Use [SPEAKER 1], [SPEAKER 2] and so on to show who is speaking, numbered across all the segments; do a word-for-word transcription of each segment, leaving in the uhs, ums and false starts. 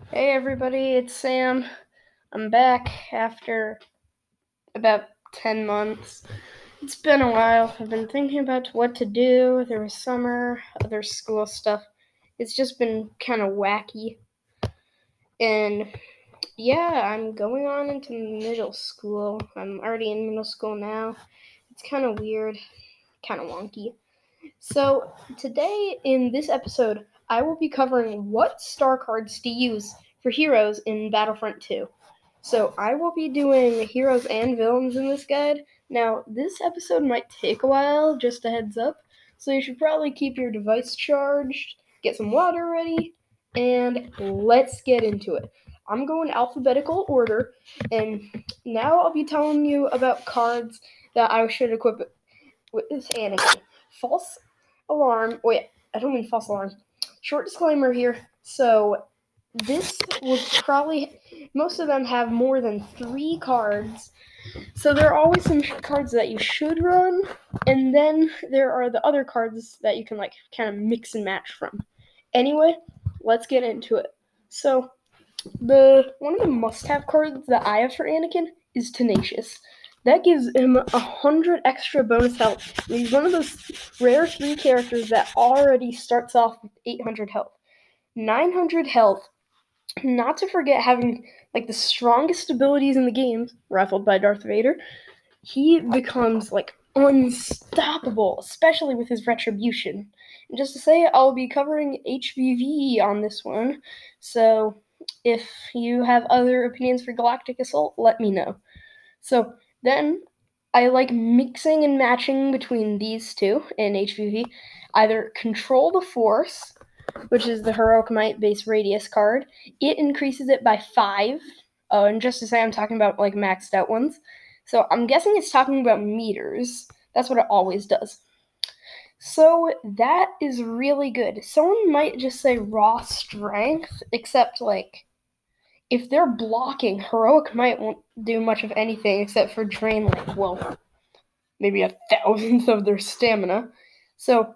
[SPEAKER 1] Hey everybody, it's Sam. I'm back after about ten months. It's been a while. I've been thinking about what to do. There was summer, other school stuff. It's just been kind of wacky. And yeah, I'm going on into middle school. I'm already in middle school now. It's kind of weird, kind of wonky. So, today in this episode, I will be covering what star cards to use for heroes in Battlefront two. So, I will be doing heroes and villains in this guide. Now, this episode might take a while, just a heads up, so you should probably keep your device charged, get some water ready, and let's get into it. I'm going alphabetical order, and now I'll be telling you about cards that I should equip with Anakin. False alarm. Wait, I don't mean false alarm. Short disclaimer here. So, this would probably, most of them have more than three cards. So, there are always some cards that you should run, and then there are the other cards that you can, like, kind of mix and match from. Anyway, let's get into it. So, the one of the must-have cards that I have for Anakin is Tenacious. That gives him a hundred extra bonus health. And he's one of those rare three characters that already starts off with eight hundred health. nine hundred health. Not to forget having like the strongest abilities in the game, rifled by Darth Vader. He becomes like unstoppable, especially with his retribution. And just to say, I'll be covering H V V on this one, so if you have other opinions for Galactic Assault, let me know. So then I like mixing and matching between these two in H V V. Either Control the Force, which is the Heroic Might base radius card. It increases it by five. Oh, and just to say, I'm talking about like maxed out ones. So I'm guessing it's talking about meters. That's what it always does. So that is really good. Someone might just say raw strength, except like if they're blocking, Heroic Might won't do much of anything except for drain like, well, maybe a thousandth of their stamina. So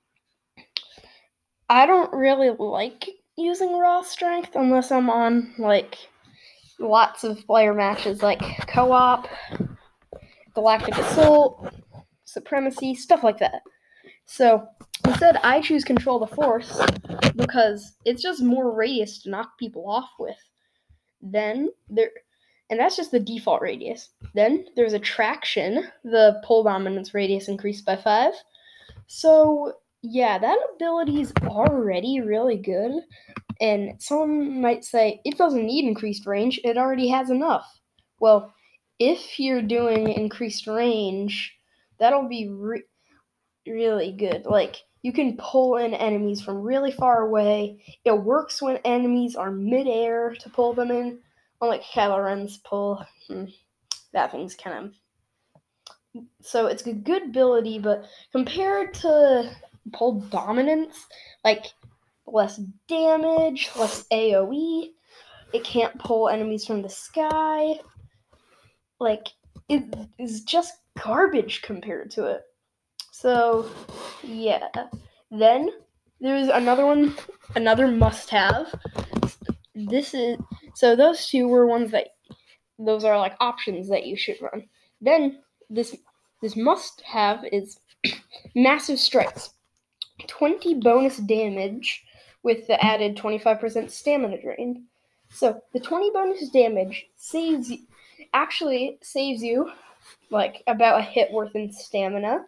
[SPEAKER 1] I don't really like using raw strength unless I'm on like lots of player matches like co-op, Galactic Assault, Supremacy, stuff like that. So instead, I choose Control the Force because it's just more radius to knock people off with. Then there, and that's just the default radius. Then there's Attraction, the pull dominance radius increased by five. So yeah, that ability is already really good. And someone might say it doesn't need increased range; it already has enough. Well, if you're doing increased range, that'll be re- really good. Like, you can pull in enemies from really far away. It works when enemies are midair to pull them in. Unlike Kylo Ren's pull, hmm, that thing's kind of. So it's a good ability, but compared to pull dominance, like less damage, less A O E, it can't pull enemies from the sky. Like, it is just garbage compared to it. So, yeah. Then there's another one, another must-have. This is so those two were ones that those are like options that you should run. Then this this must-have is Massive Strikes, twenty bonus damage with the added twenty-five percent stamina drain. So the twenty bonus damage saves actually saves you like about a hit worth in stamina.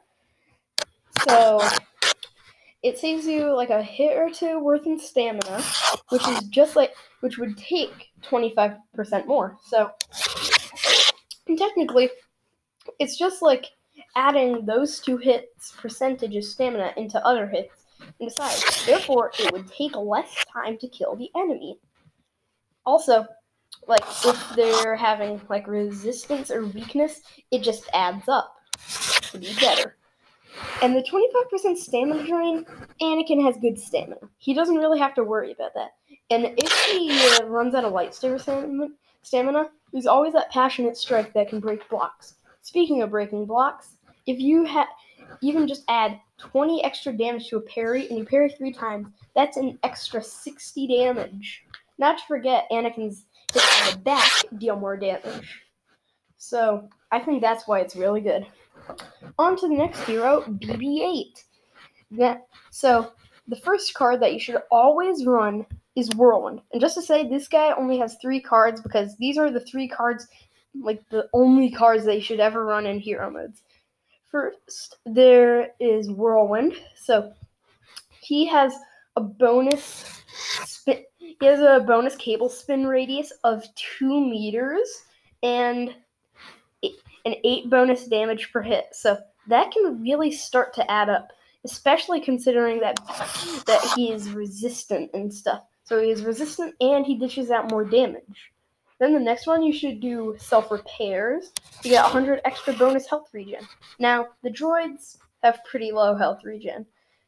[SPEAKER 1] So it saves you like a hit or two worth in stamina, which is just like which would take twenty-five percent more. So technically, it's just like adding those two hits percentage of stamina into other hits. And besides, therefore, it would take less time to kill the enemy. Also, like if they're having like resistance or weakness, it just adds up to be better. And the twenty-five percent stamina drain, Anakin has good stamina. He doesn't really have to worry about that. And if he uh, runs out of lightsaber stamina, there's always that passionate strike that can break blocks. Speaking of breaking blocks, if you ha- even just add twenty extra damage to a parry and you parry three times, that's an extra sixty damage. Not to forget, Anakin's hits on the back deal more damage. So I think that's why it's really good. On to the next hero, B B eight. That, so the first card that you should always run is Whirlwind. And just to say, this guy only has three cards because these are the three cards, like the only cards that you should ever run in hero modes. First, there is Whirlwind. So he has a bonus spin. He has a bonus cable spin radius of two meters and an eight bonus damage per hit. So that can really start to add up, especially considering that that he is resistant and stuff. So he is resistant and he dishes out more damage. Then the next one, you should do self-repairs. You get one hundred extra bonus health regen. Now, the droids have pretty low health regen.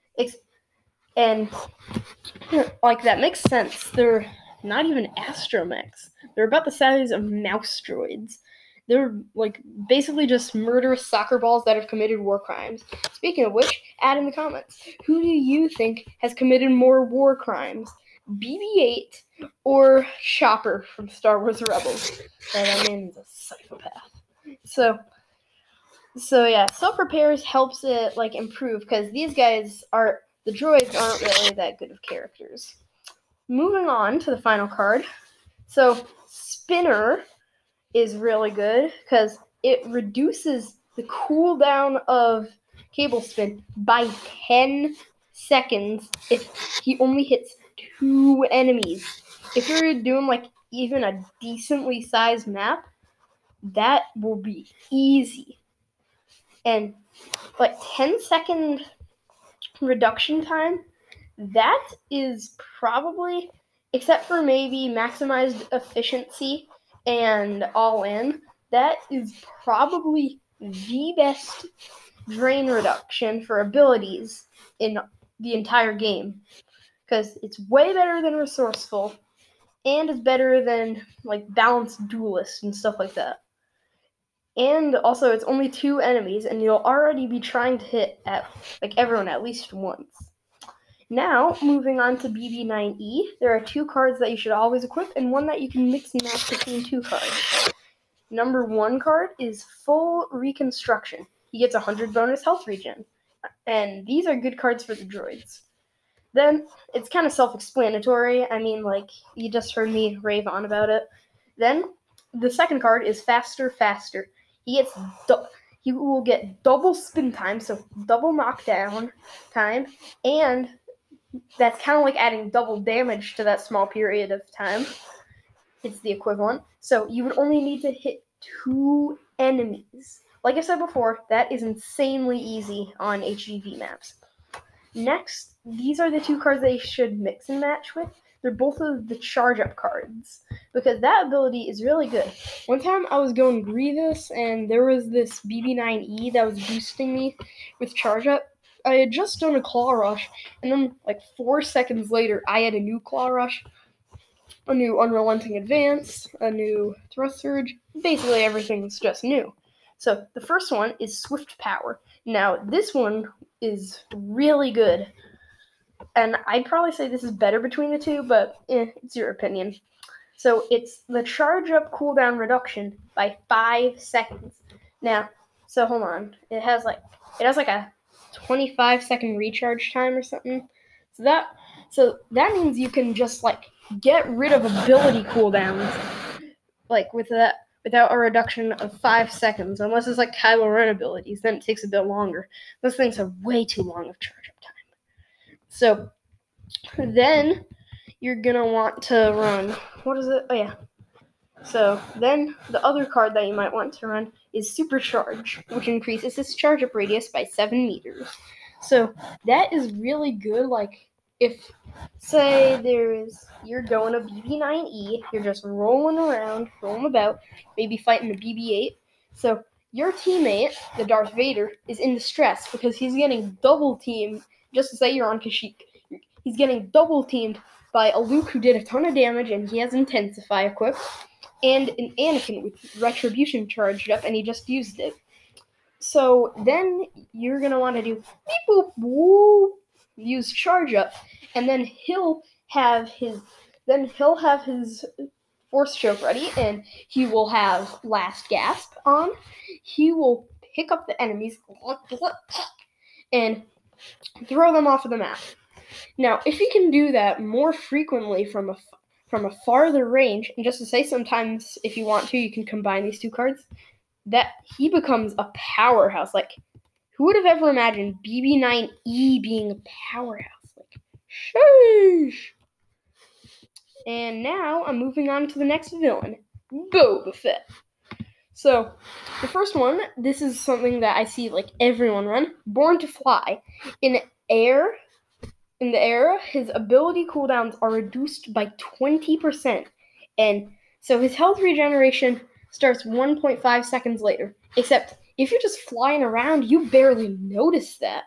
[SPEAKER 1] And, like, that makes sense. They're not even astromechs. They're about the size of mouse droids. They're, like, basically just murderous soccer balls that have committed war crimes. Speaking of which, add in the comments, who do you think has committed more war crimes? B B eight or Chopper from Star Wars Rebels? That man is a psychopath. So, so yeah, self-repairs helps it, like, improve, because these guys are, the droids aren't really that good of characters. Moving on to the final card. So, Spinner is really good because it reduces the cooldown of cable spin by ten seconds if he only hits two enemies. If you're doing like even a decently sized map, that will be easy. And like ten second reduction time, that is probably, except for maybe maximized efficiency and all in, that is probably the best drain reduction for abilities in the entire game, because it's way better than resourceful and it's better than like balanced duelist and stuff like that. And also it's only two enemies and you'll already be trying to hit at like everyone at least once. Now, moving on to B B nine E, there are two cards that you should always equip and one that you can mix and match between two cards. Number one card is Full Reconstruction. He gets one hundred bonus health regen, and these are good cards for the droids. Then, it's kind of self-explanatory. I mean, like, you just heard me rave on about it. Then, the second card is Faster, Faster. He gets du- he will get double spin time, so double knockdown time, and that's kind of like adding double damage to that small period of time. It's the equivalent. So you would only need to hit two enemies. Like I said before, that is insanely easy on H G V maps. Next, these are the two cards that you should mix and match with. They're both of the charge up cards, because that ability is really good. One time I was going Grievous, and there was this B B nine E that was boosting me with charge up. I had just done a Claw Rush, and then like four seconds later, I had a new Claw Rush, a new Unrelenting Advance, a new Thrust Surge. Basically, everything's just new. So the first one is Swift Power. Now, this one is really good, and I'd probably say this is better between the two, but eh, it's your opinion. So it's the charge up cooldown reduction by five seconds. Now, so hold on. It has like it has like a twenty-five second recharge time or something. So that so that means you can just like get rid of ability cooldowns like with that without a reduction of five seconds, unless it's like Kylo Ren abilities, then it takes a bit longer. Those things have way too long of charge up time. So then you're gonna want to run, what is it? Oh yeah. So then the other card that you might want to run is Supercharge, which increases its charge up radius by seven meters. So that is really good. Like if say there's you're going to B B nine E, you're just rolling around, rolling about, maybe fighting the B B eight. So your teammate, the Darth Vader, is in distress because he's getting double teamed. Just to say you're on Kashyyyk, he's getting double teamed by a Luke who did a ton of damage and he has Intensify equipped, and an Anakin with Retribution charged up and he just used it. So then you're going to want to do beep boop woo, use charge up, and then he'll have his then he'll have his force choke ready, and he will have last gasp on. He will pick up the enemies and throw them off of the map. Now, if he can do that more frequently from a from a farther range, and just to say, sometimes if you want to, you can combine these two cards, that he becomes a powerhouse. Like, who would have ever imagined B B nine E being a powerhouse? Like, sheesh. And now I'm moving on to the next villain, Boba Fett. So, the first one, this is something that I see like everyone run. Born to Fly. In air, in the air, his ability cooldowns are reduced by twenty percent. And so his health regeneration starts one point five seconds later. Except if you're just flying around, you barely notice that.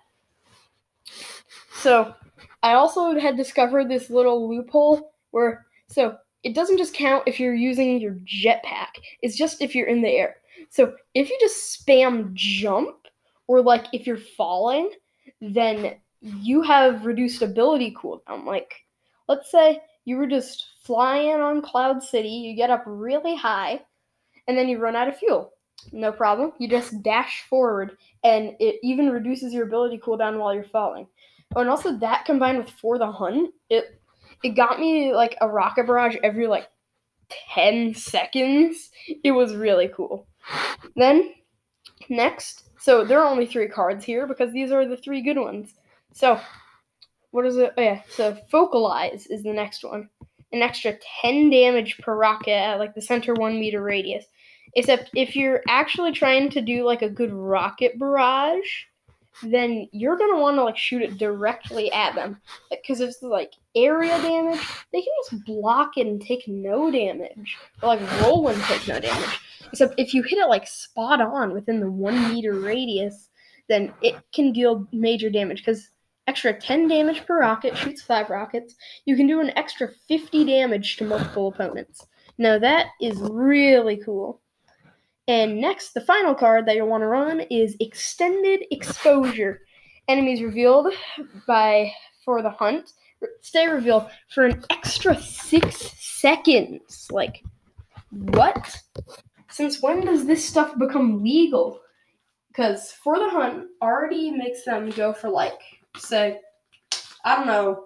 [SPEAKER 1] So, I also had discovered this little loophole where, so it doesn't just count if you're using your jetpack. It's just if you're in the air. So if you just spam jump, or like if you're falling, then you have reduced ability cooldown. Like, let's say you were just flying on Cloud City, you get up really high, and then you run out of fuel. No problem. You just dash forward, and it even reduces your ability cooldown while you're falling. Oh, and also that combined with For the Hunt, it it got me like a rocket barrage every like ten seconds. It was really cool. Then, next, so there are only three cards here because these are the three good ones. So, what is it? Oh yeah, so Focalize is the next one. An extra ten damage per rocket at like the center one meter radius. Except if you're actually trying to do like a good rocket barrage, then you're going to want to like shoot it directly at them. Because if it's like area damage, they can just block it and take no damage. Or like roll and take no damage. Except if you hit it like spot on within the one meter radius, then it can deal major damage. Because extra ten damage per rocket, shoots five rockets, you can do an extra fifty damage to multiple opponents. Now that is really cool. And next, the final card that you'll want to run is Extended Exposure. Enemies revealed by For the Hunt stay revealed for an extra six seconds. Like, what? Since when does this stuff become legal? Because For the Hunt already makes them go for like, say, I don't know,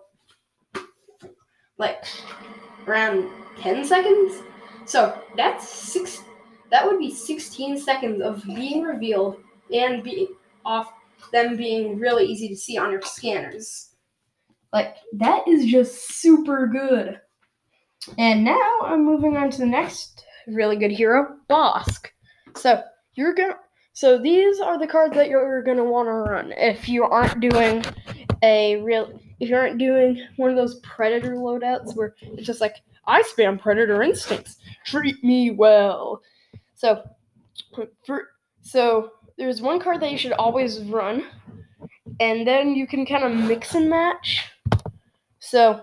[SPEAKER 1] like around ten seconds? So that's six. That would be sixteen seconds of being revealed and be off them being really easy to see on your scanners. Like, that is just super good. And now I'm moving on to the next really good hero, Bossk. So you're gonna so these are the cards that you're gonna want to run if you aren't doing a real if you aren't doing one of those Predator loadouts where it's just like, I spam Predator Instincts. Treat me well. So, for, so there's one card that you should always run, and then you can kind of mix and match. So,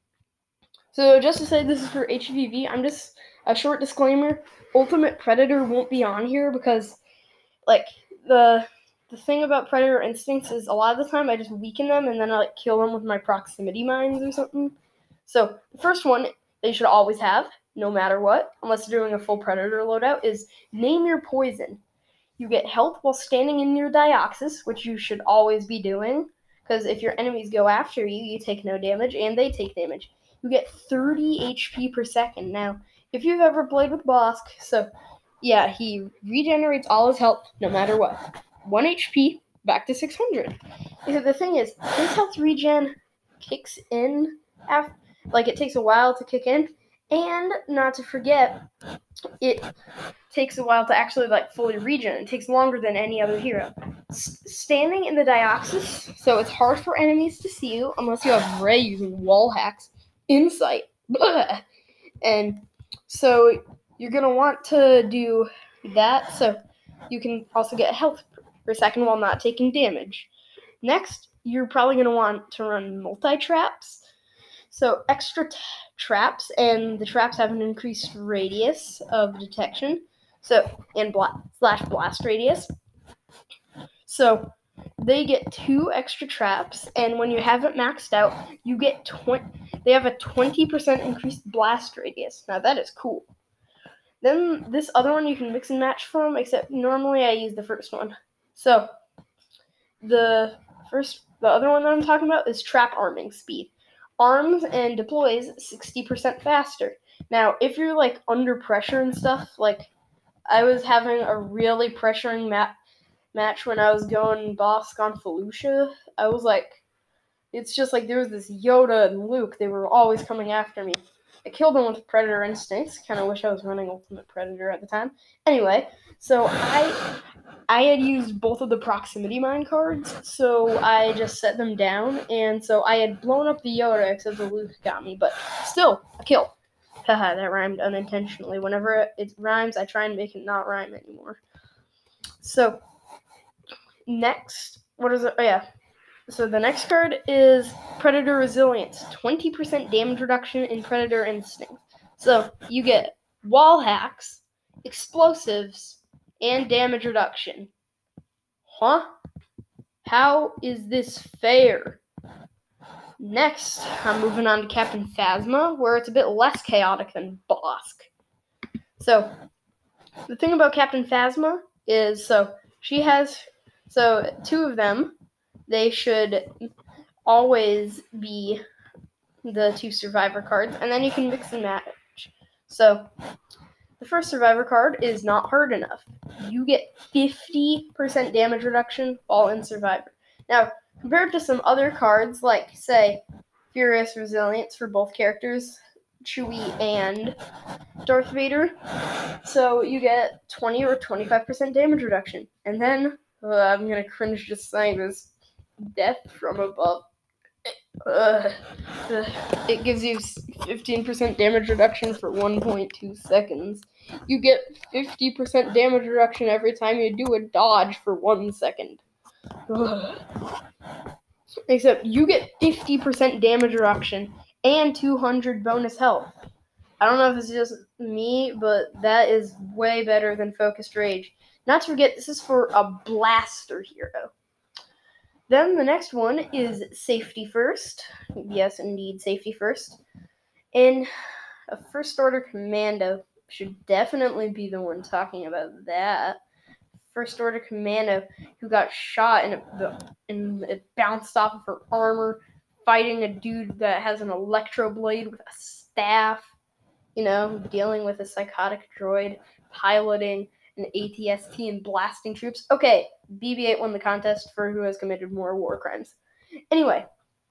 [SPEAKER 1] so just to say this is for H V V, I'm just, a short disclaimer, Ultimate Predator won't be on here because, like, the the thing about Predator Instincts is a lot of the time I just weaken them and then I, like, kill them with my proximity mines or something. So, the first one that you should always have, no matter what, unless you're doing a full Predator loadout, is Name Your Poison. You get health while standing in your Dioxis, which you should always be doing, because if your enemies go after you, you take no damage, and they take damage. You get thirty H P per second. Now, if you've ever played with Bossk, so, yeah, he regenerates all his health, no matter what. one H P, back to six hundred. Because the thing is, his health regen kicks in, after, like, it takes a while to kick in, and not to forget, it takes a while to actually like fully regen. It takes longer than any other hero. S- standing in the Dioxis, so it's hard for enemies to see you unless you have Ray using wall hacks. Insight. Blah. And so you're going to want to do that so you can also get health per second while not taking damage. Next, you're probably going to want to run multi-traps. So extra t- traps, and the traps have an increased radius of detection. So, and bla- slash blast radius. So, they get two extra traps, and when you have it maxed out, you get twenty. They have a twenty percent increased blast radius. Now that is cool. Then this other one you can mix and match from, except normally I use the first one. So the first, the other one that I'm talking about is trap arming speed. Arms and deploys sixty percent faster. Now, if you're like under pressure and stuff, like I was having a really pressuring map match when I was going Bosk on Felucia, I was like, it's just like there was this Yoda and Luke. They were always coming after me. I killed them with Predator Instincts. Kind of wish I was running Ultimate Predator at the time. Anyway, so I I had used both of the proximity mine cards, so I just set them down, and so I had blown up the Yoda, except the Luke got me, but still, a kill. Haha, that rhymed unintentionally. Whenever it rhymes, I try and make it not rhyme anymore. So, next, what is it? Oh, yeah. So the next card is Predator Resilience, twenty percent damage reduction in Predator Instinct. So you get wall hacks, explosives, and damage reduction. Huh? How is this fair? Next, I'm moving on to Captain Phasma, where it's a bit less chaotic than Bosk. So, the thing about Captain Phasma is, so she has, so two of them, they should always be the two survivor cards, and then you can mix and match. So, the first survivor card is Not Hard Enough. You get fifty percent damage reduction while in survivor. Now, compared to some other cards, like, say, Furious Resilience for both characters, Chewie and Darth Vader, so you get twenty or twenty-five percent damage reduction. And then, uh, I'm gonna cringe just saying this, Death from Above. Uh, it gives you fifteen percent damage reduction for one point two seconds. You get fifty percent damage reduction every time you do a dodge for one second. Ugh. Except you get fifty percent damage reduction and two hundred bonus health. I don't know if it's just me, but that is way better than Focused Rage. Not to forget, this is for a blaster hero. Then the next one is Safety First. Yes, indeed, Safety First. And a First Order Commando should definitely be the one talking about that. First Order Commando who got shot and it, the, and it bounced off of her armor, fighting a dude that has an electro blade with a staff, you know, dealing with a psychotic droid, piloting an A T S T and blasting troops. Okay, B B eight won the contest for who has committed more war crimes. Anyway,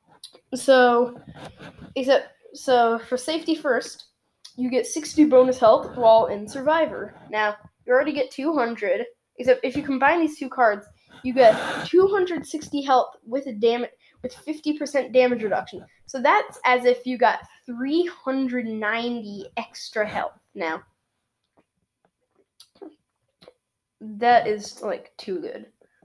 [SPEAKER 1] so except so for Safety First, you get sixty bonus health while in Survivor. Now, you already get two hundred, except if you combine these two cards, you get two hundred sixty health with a damage with fifty percent damage reduction. So that's as if you got three hundred ninety extra health. Now, that is like too good.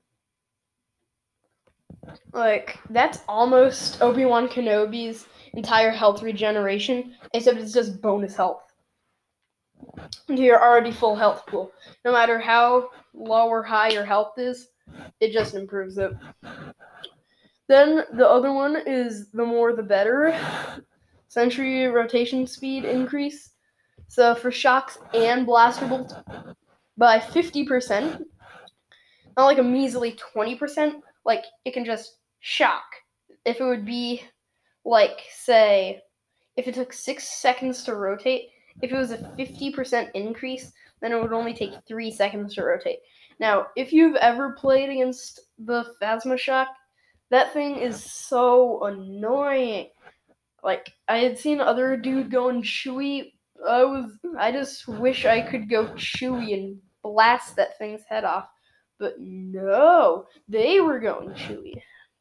[SPEAKER 1] Like, that's almost Obi-Wan Kenobi's entire health regeneration, except it's just bonus health to your already full health pool. No matter how low or high your health is, it just improves it. Then the other one is The More the Better. Sentry rotation speed increase. So for shocks and blaster bolts by fifty percent, not like a measly twenty percent, like it can just shock. If it would be like, say, if it took six seconds to rotate, if it was a fifty percent increase, then it would only take three seconds to rotate. Now, if you've ever played against the Phasma Shock, that thing is so annoying. Like, I had seen other dude going Chewie. I was, I just wish I could go Chewie and blast that thing's head off. But no, they were going Chewie.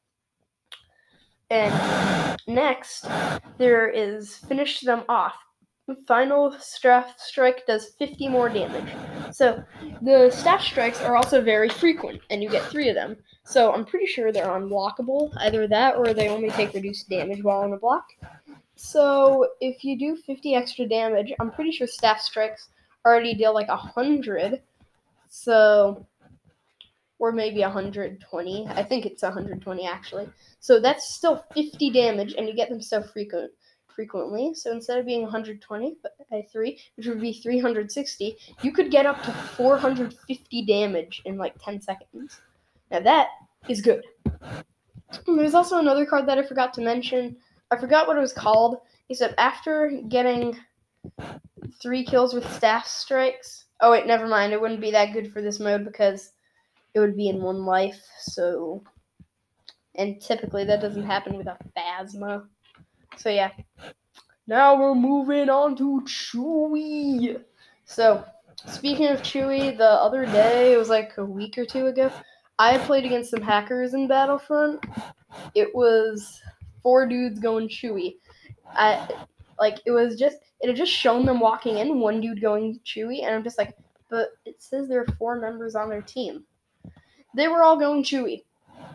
[SPEAKER 1] And next, there is Finish Them Off. Final Staff Strike does fifty more damage. So, the Staff Strikes are also very frequent, and you get three of them. So, I'm pretty sure they're unblockable. Either that, or they only take reduced damage while on a block. So, if you do fifty extra damage, I'm pretty sure Staff Strikes already deal like one hundred. So, or maybe one hundred twenty. I think it's one hundred twenty actually. So that's still fifty damage, and you get them so frequent frequently. So instead of being one hundred twenty by three, which would be three hundred sixty, you could get up to four hundred fifty damage in like ten seconds. Now that is good. And there's also another card that I forgot to mention. I forgot what it was called, except after getting three kills with staff strikes. Oh wait, never mind. It wouldn't be that good for this mode because it would be in one life. So, and typically that doesn't happen with a Phasma. So yeah. Now we're moving on to Chewy. So, speaking of Chewy, the other day, it was like a week or two ago, I played against some hackers in Battlefront. It was four dudes going Chewy. I like it was just it had just shown them walking in, one dude going Chewy, and I'm just like, but it says there are four members on their team. They were all going Chewy.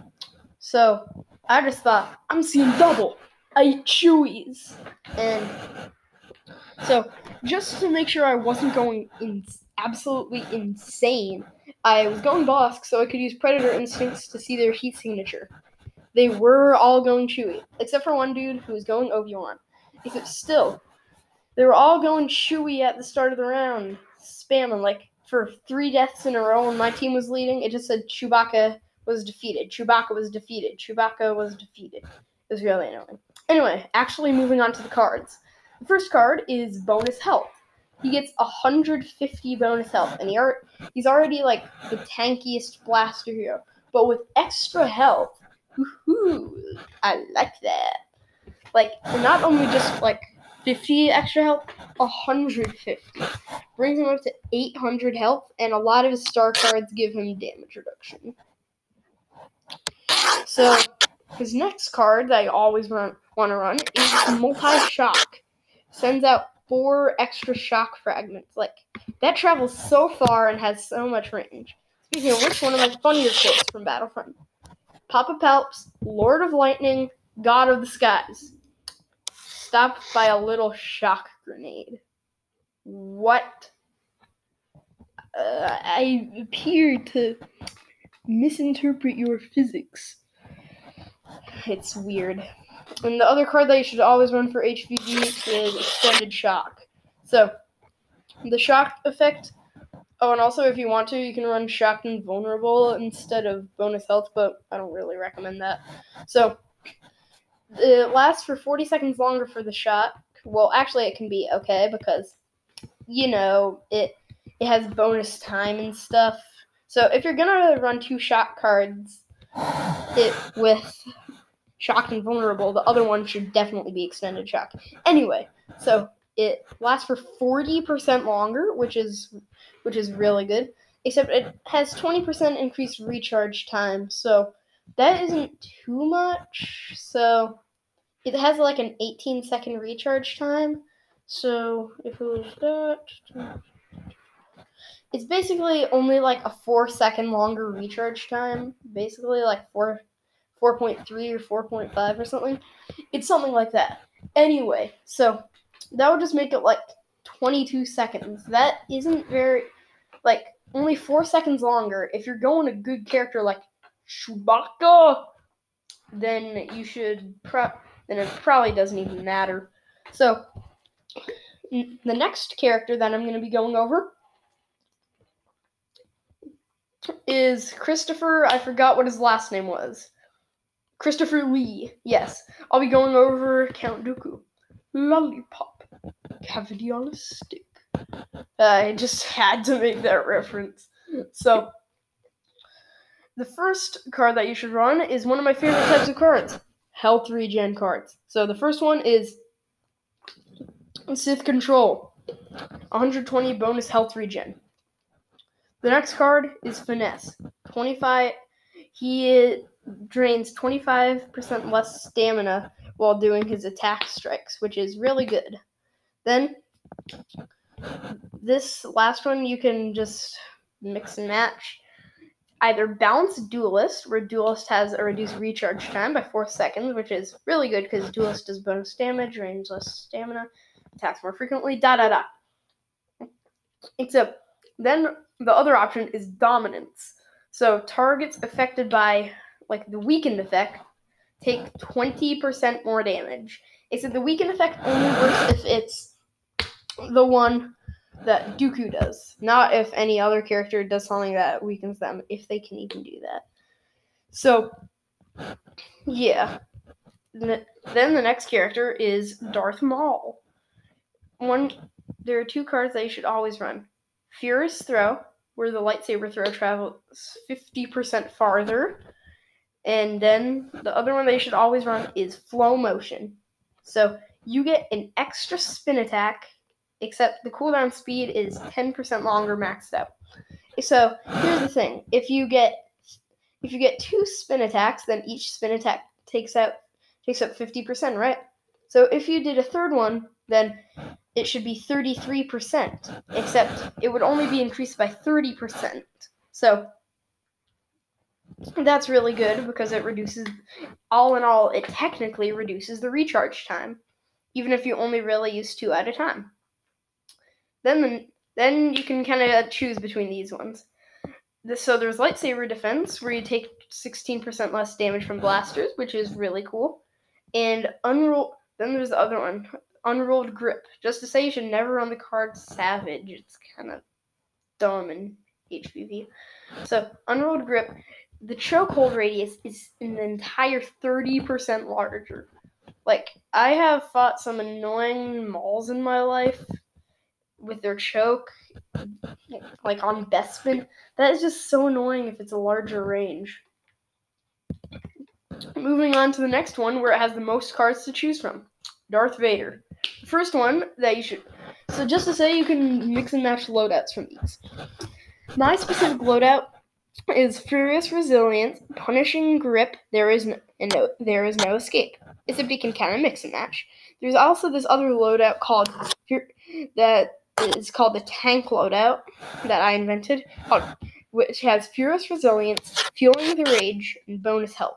[SPEAKER 1] So I just thought, I'm seeing double. I eat Chewies. And so just to make sure I wasn't going in absolutely insane, I was going Bosk so I could use Predator Instincts to see their heat signature. They were all going Chewy, except for one dude who was going Obi-Wan. Except still, they were all going Chewy at the start of the round, spamming like for three deaths in a row when my team was leading. It just said Chewbacca was defeated. Chewbacca was defeated. Chewbacca was defeated. It was really annoying. Anyway, actually moving on to the cards. The first card is bonus health. He gets one hundred fifty bonus health, and he are, he's already like the tankiest blaster hero. But with extra health, woohoo, I like that. Like, not only just like fifty extra health, one hundred fifty. Brings him up to eight hundred health, and a lot of his star cards give him damage reduction. So, his next card that I always want to run is Multi-Shock. Sends out four extra shock fragments. Like, that travels so far and has so much range. Speaking of which, one of my funnier quotes from Battlefront. Papa Palps, Lord of Lightning, God of the Skies. Stopped by a little shock grenade. What? Uh, I appear to misinterpret your physics. It's weird. And the other card that you should always run for H V V is Extended Shock. So, the shock effect. Oh, and also if you want to, you can run Shocked and Vulnerable instead of bonus health, but I don't really recommend that. So, it lasts for forty seconds longer for the shot. Well, actually, it can be okay because, you know, it it has bonus time and stuff. So, if you're going to run two shock cards it with Shocked and Vulnerable, the other one should definitely be Extended Shock. Anyway, so it lasts for forty percent longer, which is which is really good. Except it has twenty percent increased recharge time, so that isn't too much. So it has like an eighteen second recharge time. So if it was that, it's basically only like a four second longer recharge time. Basically like four. four point three or four point five or something. It's something like that. Anyway, so that would just make it like twenty-two seconds. That isn't very, like, only four seconds longer. If you're going a good character like Chewbacca, then you should, pro- then it probably doesn't even matter. So, the next character that I'm going to be going over is Christopher, I forgot what his last name was. Christopher Lee, yes. I'll be going over Count Dooku. Lollipop. Cavity on a stick. I just had to make that reference. So, the first card that you should run is one of my favorite types of cards. Health regen cards. So, the first one is Sith Control. one hundred twenty bonus health regen. The next card is Finesse. twenty-five. He drains twenty-five percent less stamina while doing his attack strikes, which is really good. Then, this last one you can just mix and match. Either Balance Duelist, where Duelist has a reduced recharge time by four seconds, which is really good because Duelist does bonus damage, drains less stamina, attacks more frequently, da da da. Except, then the other option is Dominance. So targets affected by, like, the weakened effect take twenty percent more damage. Except the weakened effect only works if it's the one that Dooku does, not if any other character does something that weakens them, if they can even do that. So, yeah. Then the next character is Darth Maul. One, there are two cards that you should always run. Furious Throw, where the lightsaber throw travels fifty percent farther. And then the other one that you should always run is Flow Motion. So you get an extra spin attack, except the cooldown speed is ten percent longer maxed out. So here's the thing: if you get if you get two spin attacks, then each spin attack takes out takes up fifty percent, right? So if you did a third one, then it should be thirty-three percent, except it would only be increased by thirty percent. So that's really good because it reduces, all in all, it technically reduces the recharge time, even if you only really use two at a time. Then, the, then you can kind of choose between these ones. So there's Lightsaber Defense, where you take sixteen percent less damage from blasters, which is really cool. And unroll. Then there's the other one, Unrolled Grip. Just to say, you should never run the card Savage. It's kind of dumb in H P V. So Unrolled Grip, the chokehold radius is an entire thirty percent larger. Like, I have fought some annoying Mauls in my life with their choke, like on Bespin. That is just so annoying if it's a larger range. Moving on to the next one, where it has the most cards to choose from. Darth Vader. The first one that you should... So just to say, you can mix and match loadouts from these. My specific loadout is Furious Resilience, Punishing Grip, There is no, no, there is no Escape. Except you can kind of mix and match. There's also this other loadout called... that is called the Tank loadout that I invented, called, which has Furious Resilience, Fueling the Rage, and bonus health.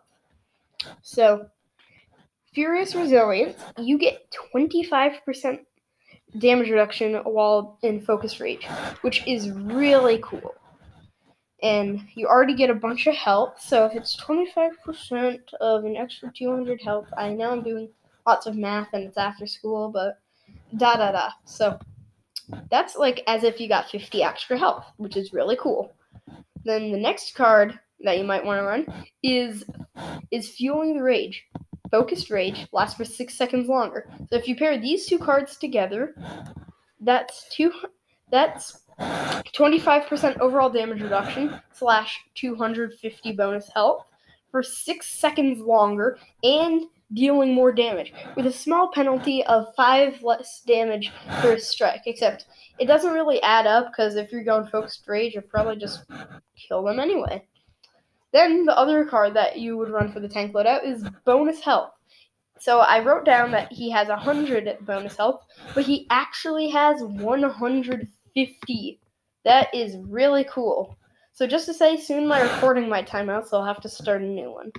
[SPEAKER 1] So, Furious Resilience, you get twenty-five percent damage reduction while in Focus Rage, which is really cool. And you already get a bunch of health, so if it's twenty-five percent of an extra two hundred health, I know I'm doing lots of math and it's after school, but da da da. So, that's like as if you got fifty extra health, which is really cool. Then the next card that you might want to run is is Fueling the Rage. Focused Rage lasts for six seconds longer. So if you pair these two cards together, that's two that's twenty-five percent overall damage reduction slash two hundred fifty bonus health for six seconds longer and dealing more damage, with a small penalty of five less damage per strike, except it doesn't really add up, because if you're going Focused Rage, you'll probably just kill them anyway. Then the other card that you would run for the tank loadout is Bonus Health. So I wrote down that he has one hundred bonus health, but he actually has one hundred fifty. That is really cool. So just to say, soon my recording might time out, so I'll have to start a new one.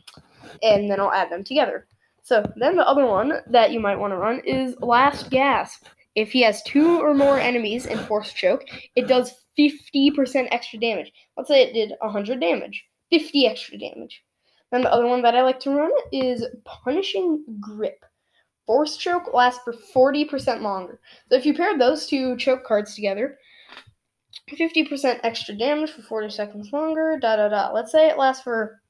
[SPEAKER 1] And then I'll add them together. So then the other one that you might want to run is Last Gasp. If he has two or more enemies in Force Choke, it does fifty percent extra damage. Let's say it did one hundred damage. fifty extra damage. Then the other one that I like to run is Punishing Grip. Force Choke lasts for forty percent longer. So if you pair those two choke cards together, fifty percent extra damage for forty seconds longer, da da da. Let's say it lasts for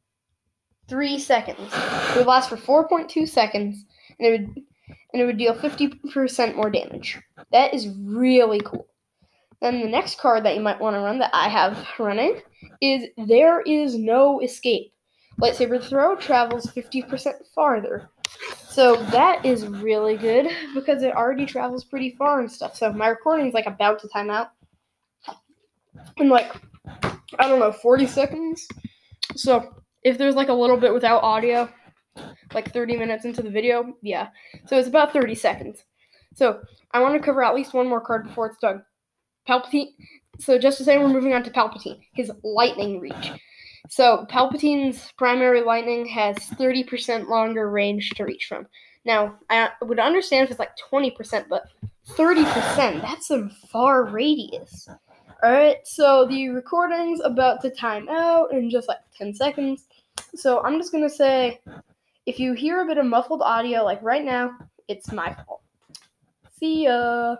[SPEAKER 1] three seconds. It would last for four point two seconds, and it would and it would deal fifty percent more damage. That is really cool. Then the next card that you might want to run that I have running is There Is No Escape. Lightsaber Throw travels fifty percent farther. So that is really good because it already travels pretty far and stuff. So my recording is like about to time out in like, I don't know, forty seconds. So if there's like a little bit without audio, like thirty minutes into the video, yeah. So it's about thirty seconds. So I want to cover at least one more card before it's done. Palpatine. So just to say, we're moving on to Palpatine, his lightning reach. So Palpatine's primary lightning has thirty percent longer range to reach from. Now, I would understand if it's like twenty percent, but thirty percent, that's a far radius. Alright, so the recording's about to time out in just like ten seconds. So I'm just gonna say, if you hear a bit of muffled audio like right now, it's my fault. See ya!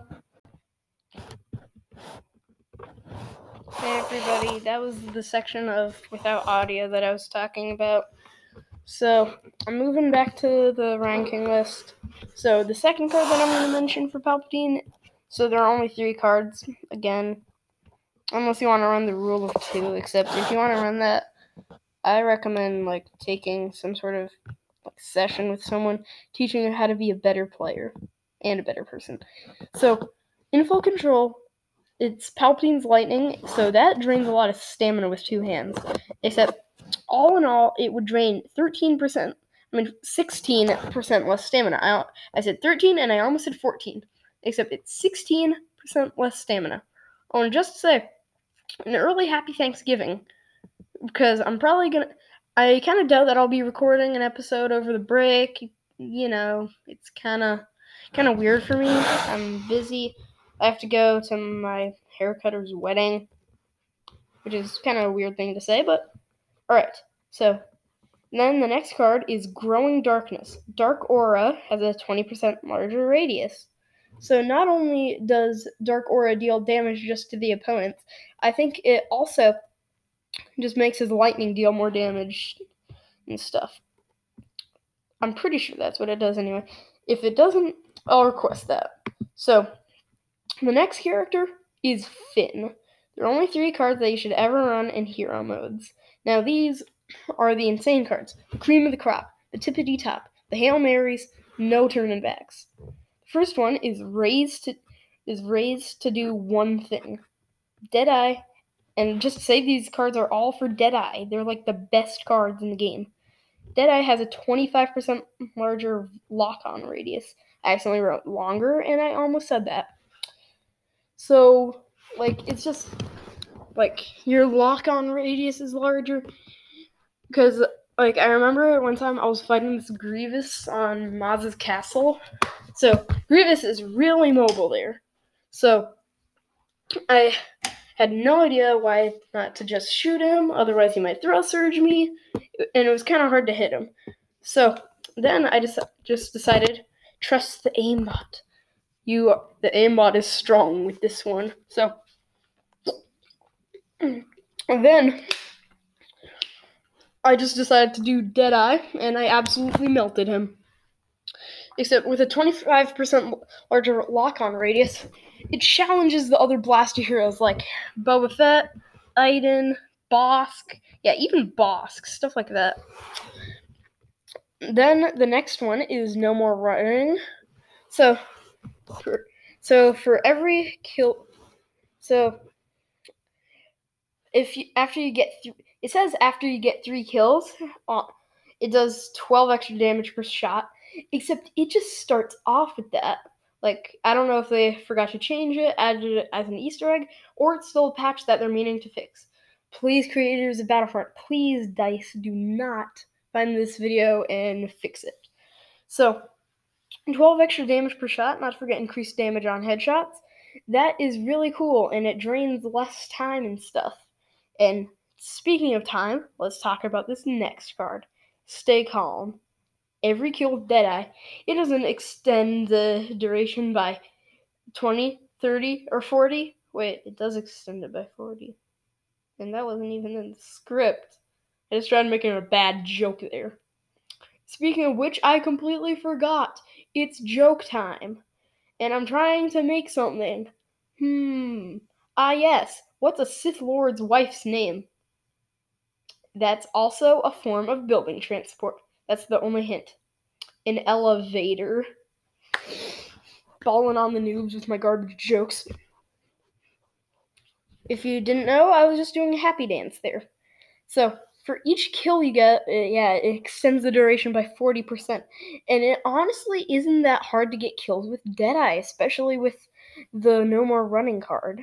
[SPEAKER 1] Hey everybody, that was the section of without audio that I was talking about. So, I'm moving back to the ranking list. So, the second card that I'm going to mention for Palpatine, so there are only three cards, again, unless you want to run the rule of two, except if you want to run that, I recommend, like, taking some sort of like, session with someone, teaching you how to be a better player, and a better person. So, in full control, it's Palpatine's Lightning, so that drains a lot of stamina with two hands, except all in all, it would drain thirteen percent. I mean, sixteen percent less stamina. I, I said thirteen, and I almost said fourteen. Except it's sixteen percent less stamina. I want to just say, an early happy Thanksgiving, because I'm probably going to... I kind of doubt that I'll be recording an episode over the break. You know, it's kind of kind of weird for me. I'm busy. I have to go to my haircutter's wedding, which is kind of a weird thing to say, but... Alright, so then the next card is Growing Darkness. Dark Aura has a twenty percent larger radius. So not only does Dark Aura deal damage just to the opponents, I think it also just makes his lightning deal more damage and stuff. I'm pretty sure that's what it does anyway. If it doesn't, I'll request that. So, the next character is Finn. There are only three cards that you should ever run in hero modes. Now these are the insane cards. The cream of the crop, the tippity top, the Hail Marys, no turning backs. The first one is raised to is raised to do one thing. Deadeye. And just to say, these cards are all for Deadeye. They're like the best cards in the game. Deadeye has a twenty-five percent larger lock-on radius. I accidentally wrote longer, and I almost said that. So, like, it's just, like, your lock-on radius is larger. Because, like, I remember one time I was fighting this Grievous on Maz's castle. So, Grievous is really mobile there. So, I had no idea why not to just shoot him, otherwise he might throw surge me, and it was kind of hard to hit him. So, then I just, just decided, trust the aimbot. You, the aimbot is strong with this one. So, and then I just decided to do Deadeye, and I absolutely melted him. Except with a twenty-five percent larger lock-on radius, it challenges the other blaster heroes like Boba Fett, Iden, Bosk, yeah, even Bosk, stuff like that. Then the next one is No More Running. So, for, so for every kill, so if you, after you get, th- it says after you get three kills, uh, it does twelve extra damage per shot. Except it just starts off with that. Like, I don't know if they forgot to change it, added it as an Easter egg, or it's still a patch that they're meaning to fix. Please, creators of Battlefront, please, DICE, do not find this video and fix it. So, twelve extra damage per shot, not to forget increased damage on headshots. That is really cool, and it drains less time and stuff. And speaking of time, let's talk about this next card. Stay Calm. Every kill with Deadeye, it doesn't extend the duration by twenty, thirty, or forty. Wait, it does extend it by forty. And that wasn't even in the script. I just tried making a bad joke there. Speaking of which, I completely forgot. It's joke time. And I'm trying to make something. Hmm. Ah, yes. What's a Sith Lord's wife's name? That's also a form of building transport. That's the only hint. An elevator. Balling on the noobs with my garbage jokes. If you didn't know, I was just doing a happy dance there. So, for each kill you get, uh, yeah, it extends the duration by forty percent. And it honestly isn't that hard to get kills with Deadeye, especially with the No More Running card.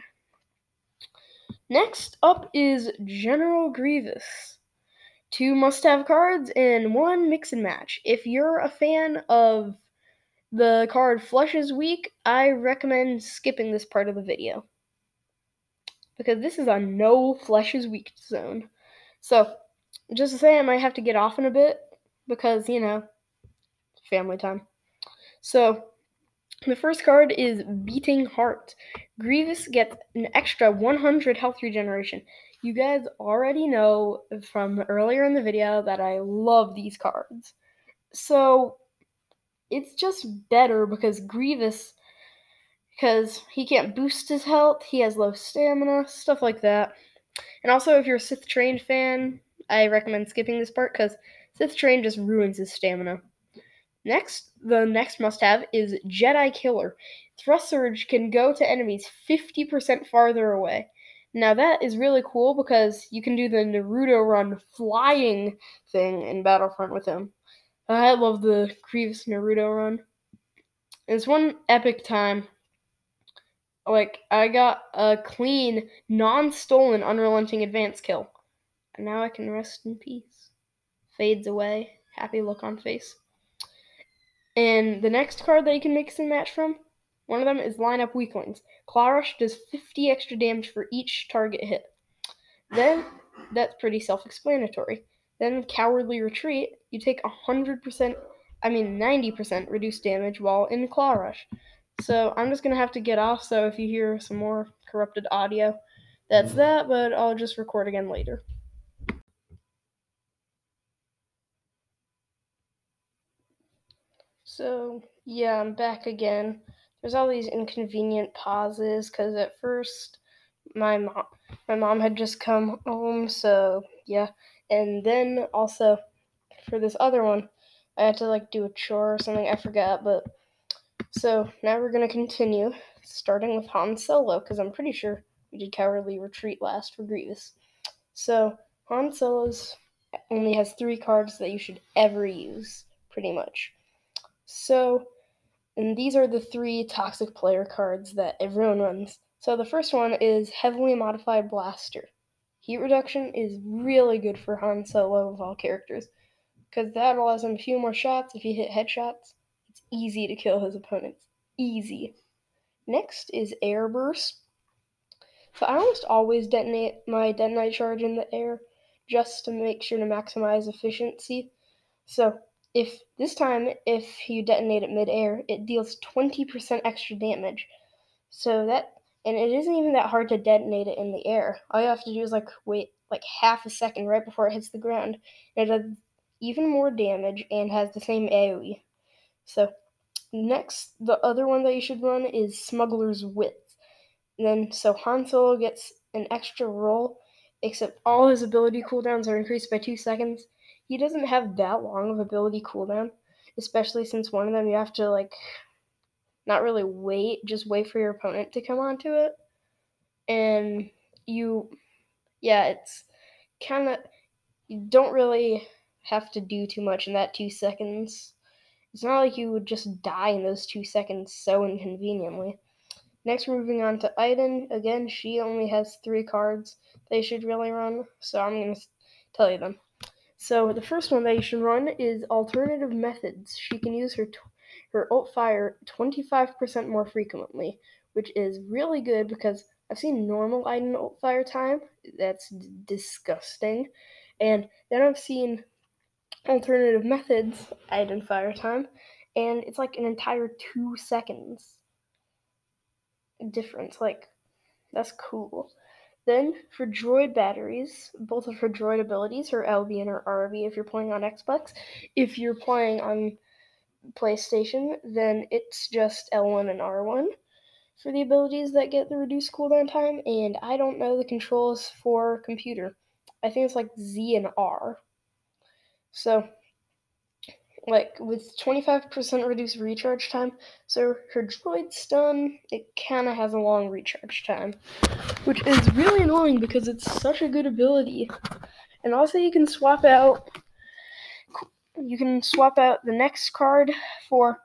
[SPEAKER 1] Next up is General Grievous. Two must-have cards and one mix and match. If you're a fan of the card Flesh is Weak, I recommend skipping this part of the video. because this is a no flesh is weak zone. So, just to say, I might have to get off in a bit because, you know, family time. So, the first card is Beating Heart. Grievous gets an extra one hundred health regeneration. You guys already know from earlier in the video that I love these cards. So, it's just better because Grievous, because he can't boost his health, he has low stamina, stuff like that. And also, if you're a Sith Trained fan, I recommend skipping this part because Sith Train just ruins his stamina. Next, the next must-have is Jedi Killer. Thrust Surge can go to enemies fifty percent farther away. Now that is really cool because you can do the Naruto run flying thing in Battlefront with him. I love the Grievous Naruto run. It's one epic time. Like, I got a clean, non-stolen, unrelenting advance kill. And now I can rest in peace. Fades away. Happy look on face. And the next card that you can mix and match from, one of them is Line Up Weaklings. Claw Rush does fifty extra damage for each target hit. Then, that's pretty self-explanatory. Then Cowardly Retreat, you take one hundred percent, I mean ninety percent reduced damage while in Claw Rush. So I'm just going to have to get off, so if you hear some more corrupted audio, that's that, but I'll just record again later. So, yeah, I'm back again. There's all these inconvenient pauses, because at first, my mom, my mom had just come home, so, yeah. And then, also, for this other one, I had to, like, do a chore or something, I forgot, but, so, now we're going to continue, starting with Han Solo, because I'm pretty sure we did Cowardly Retreat last for Grievous. So, Han Solo's only has three cards that you should ever use, pretty much. So, and these are the three toxic player cards that everyone runs. So the first one is Heavily Modified Blaster. Heat reduction is really good for Han Solo of all characters, because that allows him a few more shots. If you hit headshots, it's easy to kill his opponents. Easy. Next is Air Burst. So I almost always detonate my detonite charge in the air, just to make sure to maximize efficiency. So if this time, if you detonate it mid-air, it deals twenty percent extra damage. So that, and it isn't even that hard to detonate it in the air. All you have to do is like wait like half a second right before it hits the ground. And it does even more damage and has the same AoE. So next, the other one that you should run is Smuggler's Wit. And then so Han Solo gets an extra roll, except all his ability cooldowns are increased by two seconds. He doesn't have that long of ability cooldown, especially since one of them you have to, like, not really wait, just wait for your opponent to come onto it. And you, yeah, it's kind of, you don't really have to do too much in that two seconds. It's not like you would just die in those two seconds so inconveniently. Next, moving on to Iden. Again, she only has three cards they should really run, so I'm going to tell you them. So the first one that you should run is Alternative Methods. She can use her t- her ult fire twenty-five percent more frequently, which is really good because I've seen normal Iden ult fire time. That's d- disgusting. And then I've seen Alternative Methods Iden fire time, and it's like an entire two seconds difference. Like, that's cool. Then, for droid batteries, both of her droid abilities, her L B and her R B if you're playing on Xbox. If you're playing on PlayStation, then it's just L one and R one for the abilities that get the reduced cooldown time, and I don't know the controls for computer. I think it's like Z and R. So, like, with twenty-five percent reduced recharge time, so her droid stun, it kind of has a long recharge time, which is really annoying because it's such a good ability. And also you can swap out you can swap out the next card for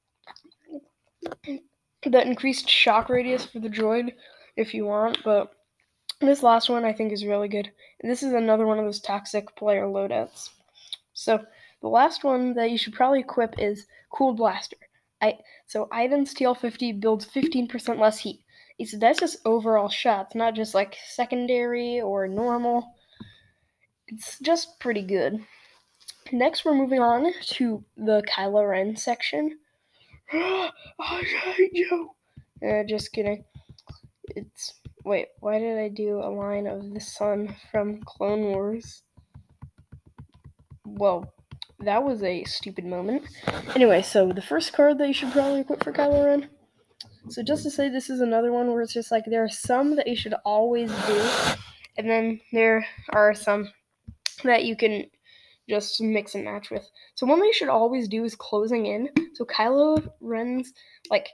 [SPEAKER 1] the increased shock radius for the droid if you want, but this last one I think is really good. And this is another one of those toxic player loadouts. So the last one that you should probably equip is Cooled Blaster. I, so Iden's T L fifty builds fifteen percent less heat. So that's just overall shots, not just like secondary or normal. It's just pretty good. Next, we're moving on to the Kylo Ren section. I hate you. Uh, just kidding. It's wait. Why did I do a line of the sun from Clone Wars? Well, that was a stupid moment. Anyway, so the first card that you should probably equip for Kylo Ren. So just to say, this is another one where it's just like there are some that you should always do, and then there are some that you can just mix and match with. So one that you should always do is Closing In. So Kylo Ren's like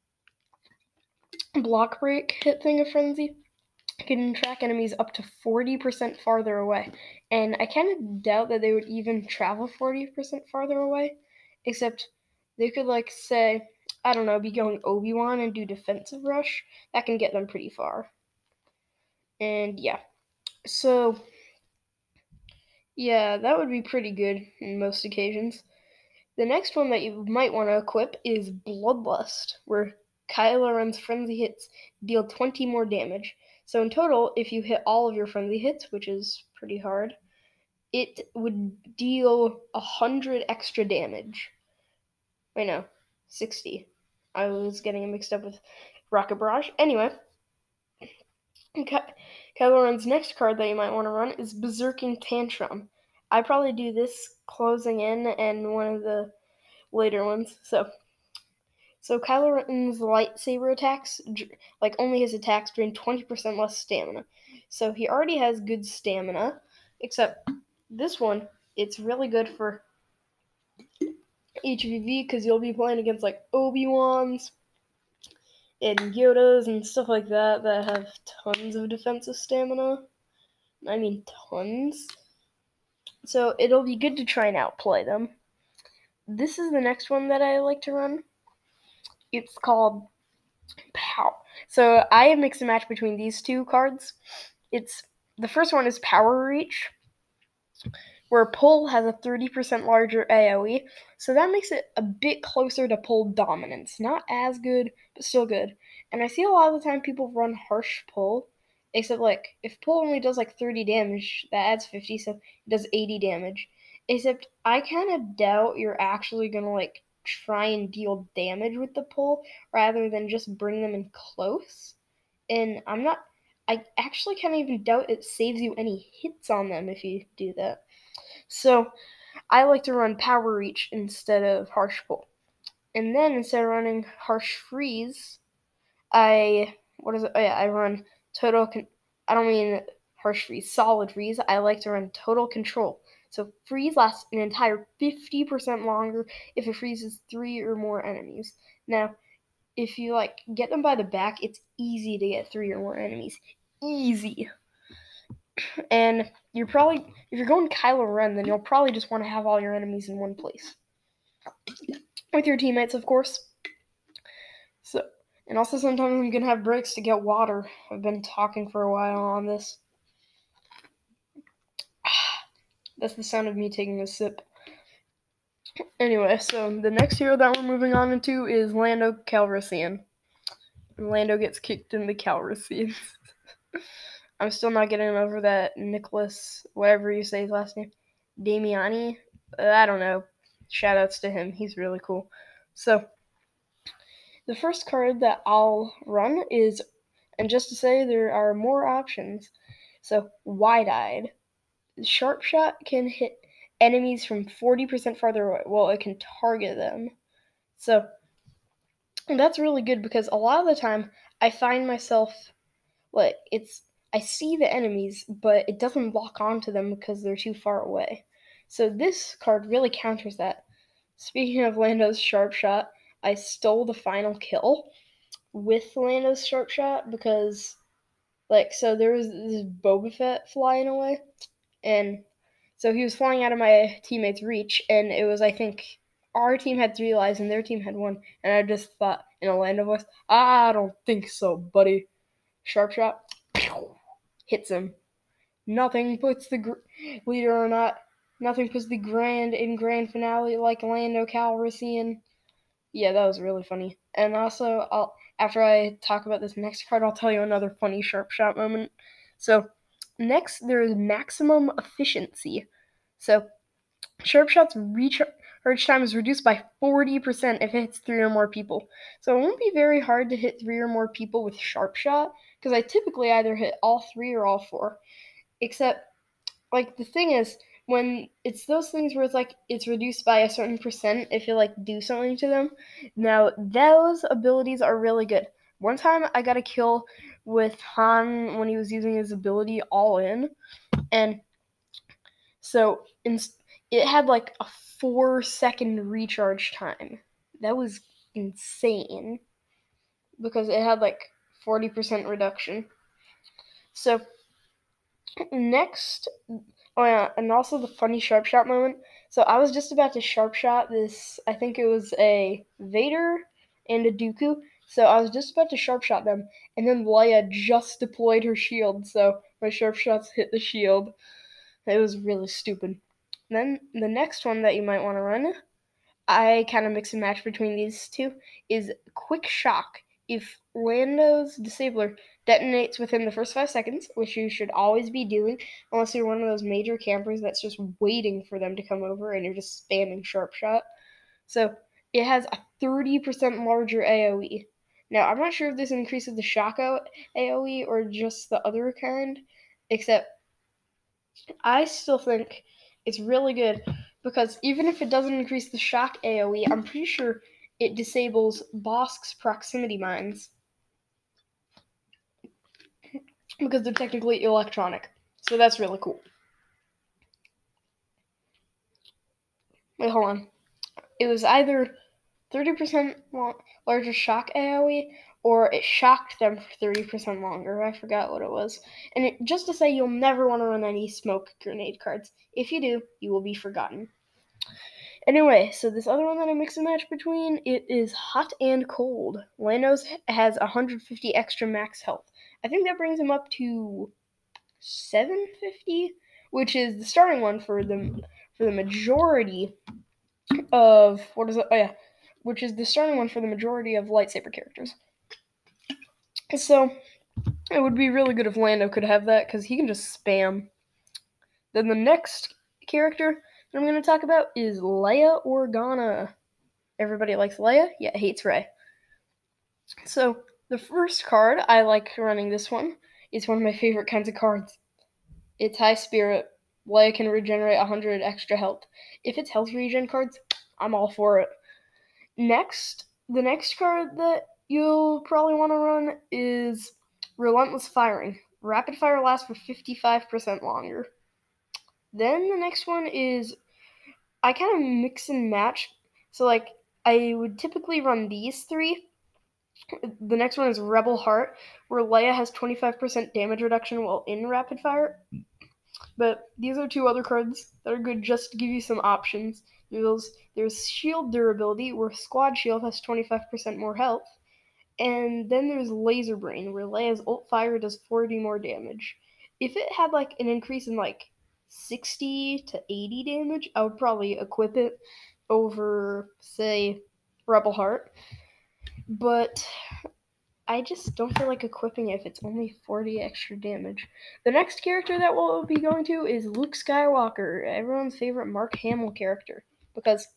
[SPEAKER 1] block break hit thing of Frenzy can track enemies up to forty percent farther away. And I kind of doubt that they would even travel forty percent farther away, except they could, like, say, I don't know, be going Obi-Wan and do defensive rush. That can get them pretty far. And yeah, so yeah, that would be pretty good in most occasions. The next one that you might want to equip is Bloodlust, where Kylo Ren's frenzy hits deal twenty more damage. So in total, if you hit all of your frenzy hits, which is pretty hard, it would deal one hundred extra damage. Wait, no, sixty. I was getting mixed up with Rocket Barrage. Anyway, Ky- Kylo Ren's next card that you might want to run is Berserking Tantrum. I probably do this Closing In and one of the later ones. So So Kylo Ren's lightsaber attacks, like only his attacks drain twenty percent less stamina. So he already has good stamina, except this one, it's really good for H V V because you'll be playing against like Obi-Wans and Yodas and stuff like that that have tons of defensive stamina. I mean tons. So it'll be good to try and outplay them. This is the next one that I like to run. It's called Power. So I mix and match between these two cards. It's the first one is Power Reach, where Pull has a thirty percent larger A O E, so that makes it a bit closer to Pull Dominance. Not as good, but still good. And I see a lot of the time people run Harsh Pull, except like if Pull only does like thirty damage, that adds fifty, so it does eighty damage. Except I kind of doubt you're actually gonna like try and deal damage with the Pull rather than just bring them in close. And I'm not I actually can't even doubt it saves you any hits on them if you do that. So I like to run Power Reach instead of Harsh Pull. And then instead of running Harsh Freeze, I what is it? Oh yeah, I run Total. Con- I don't mean Harsh Freeze, Solid Freeze. I like to run Total Control. So freeze lasts an entire fifty percent longer if it freezes three or more enemies. Now, if you like get them by the back, it's easy to get three or more enemies. Easy. And you're probably, if you're going Kylo Ren, then you'll probably just want to have all your enemies in one place. With your teammates, of course. So, and also sometimes you can have breaks to get water. I've been talking for a while on this. That's the sound of me taking a sip. Anyway, so the next hero that we're moving on into is Lando Calrissian. Lando gets kicked in the Calrissian. I'm still not getting over that Nicholas, whatever you say his last name, Damiani. Uh, I don't know. Shoutouts to him. He's really cool. So, the first card that I'll run is, and just to say, there are more options. So, Wide-Eyed. Sharp Shot can hit enemies from forty percent farther away. Well, it can target them. So, that's really good because a lot of the time I find myself, like, it's, I see the enemies, but it doesn't lock onto them because they're too far away. So this card really counters that. Speaking of Lando's Sharp Shot, I stole the final kill with Lando's Sharp Shot because, like, so there was this Boba Fett flying away, and so he was flying out of my teammate's reach, and it was, I think, our team had three lives and their team had one, and I just thought in a Lando voice, I don't think so, buddy. Sharp Shot hits him. Nothing puts the gr- leader or not. Nothing puts the grand in grand finale like Lando Calrissian. Yeah, that was really funny. And also, I'll after I talk about this next card, I'll tell you another funny Sharp Shot moment. So next, there is Maximum Efficiency. So Sharp Shot's recharge time is reduced by forty percent if it hits three or more people. So it won't be very hard to hit three or more people with Sharp Shot, because I typically either hit all three or all four. Except, like, the thing is, when it's those things where it's like it's reduced by a certain percent if you like do something to them. Now those abilities are really good. One time I got a kill with Han when he was using his ability All In, and so in, it had like a four second recharge time. That was insane because it had like forty percent reduction. So next, oh yeah, and also the funny Sharp Shot moment. So I was just about to Sharp Shot this, I think it was a Vader and a Dooku. So I was just about to Sharp Shot them, and then Leia just deployed her shield, so my Sharp Shots hit the shield. It was really stupid. Then the next one that you might want to run, I kind of mix and match between these two, is Quick Shock. If Lando's Disabler detonates within the first five seconds, which you should always be doing, unless you're one of those major campers that's just waiting for them to come over and you're just spamming Sharp Shot. So it has a thirty percent larger AoE. Now, I'm not sure if this increases the shock AoE or just the other kind, except I still think it's really good because even if it doesn't increase the shock AoE, I'm pretty sure it disables Bossk's proximity mines because they're technically electronic. So that's really cool. Wait, hold on. It was either thirty percent larger shock AoE or it shocked them for thirty percent longer. I forgot what it was. And it, just to say, you'll never want to run any smoke grenade cards. If you do, you will be forgotten. Anyway, so this other one that I mix and match between, it is Hot and Cold. Lando's has one hundred fifty extra max health. I think that brings him up to seven fifty, which is the starting one for the for the majority of what is it? Oh yeah, which is the starting one for the majority of lightsaber characters. So it would be really good if Lando could have that because he can just spam. Then the next character that I'm going to talk about is Leia Organa. Everybody likes Leia, yet hates Rey. So the first card, I like running this one. It's one of my favorite kinds of cards. It's High Spirit. Leia can regenerate one hundred extra health. If it's health regen cards, I'm all for it. Next, the next card that you'll probably want to run is Relentless Firing. Rapid Fire lasts for fifty-five percent longer. Then the next one is, I kind of mix and match. So, like, I would typically run these three. The next one is Rebel Heart, where Leia has twenty-five percent damage reduction while in Rapid Fire. But these are two other cards that are good just to give you some options. There's, there's Shield Durability, where Squad Shield has twenty-five percent more health. And then there's Laser Brain, where Leia's ult fire does forty more damage. If it had like an increase in like sixty to eighty damage, I would probably equip it over, say, Rebel Heart. But I just don't feel like equipping it if it's only forty extra damage. The next character that we'll be going to is Luke Skywalker, everyone's favorite Mark Hamill character, because